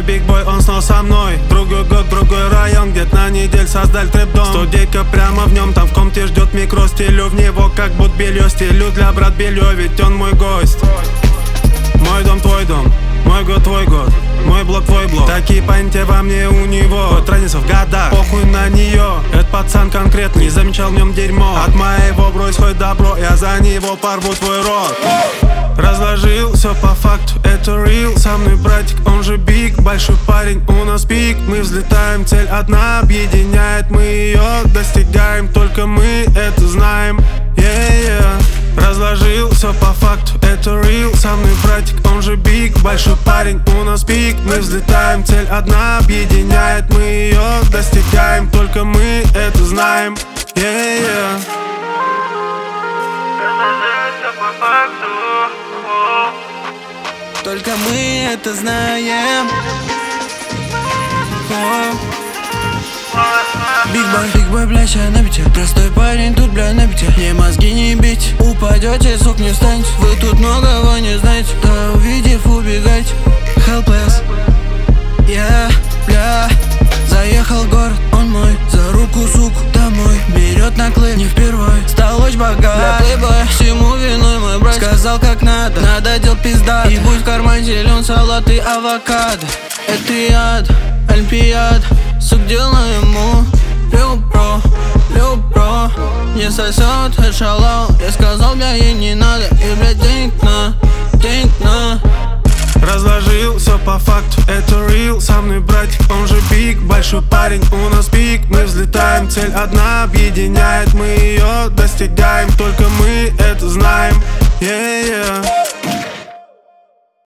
Big Boy, он снова со мной. Другой год, другой район, где-то на неделю создали трэп-дом. Студейка прямо в нем, там в комнате ждет микро. Стелю в него, как будто белье. Стелю для брат белье, ведь он мой гость. Мой дом, твой дом, мой год, твой год, мой блок, твой блок. Такие понятия во мне у него. Год разница в годах, похуй на нее. Этот пацан конкретно, не замечал в нем дерьмо. От моего брось хоть добро, я за него порву твой рот. Разложил все по факту, это real. Со мной братик, он же биг. Большой парень, у нас пик. Мы взлетаем, цель одна объединяет. Мы ее достигаем, только мы это знаем. Разложил все по факту, это real. Со мной братик, он же биг. Большой парень, у нас пик. Мы взлетаем, цель одна объединяет. Мы ее достигаем, только мы это знаем. Только мы это знаем. Big boy, блядь, я на бите. Простой парень, тут, бля, на бите. Мне мозги не бить, упадете, сук, не встаньте. Вы тут многого не знаете, да увидев, убегайте. Helpless, я, бля. Заехал в город, он мой. За руку, суку, домой. Берет наклеп, не впервой. Стал очень богат, для плейбоя. Всему виной мой брат. Сказал как надо, надо делать пизда. И будь в кармане зелен салат и авокадо. Это яд, олимпиад. Сук, делай ему Любро не сосет эшалон. Я сказал, бля, ей не надо. И, блядь, денег на. Разложил все по факту, это real. Со мной братик, он же биг. Большой парень, у нас пик. Мы взлетаем, цель одна объединяет. Мы ее достигаем, только мы это знаем.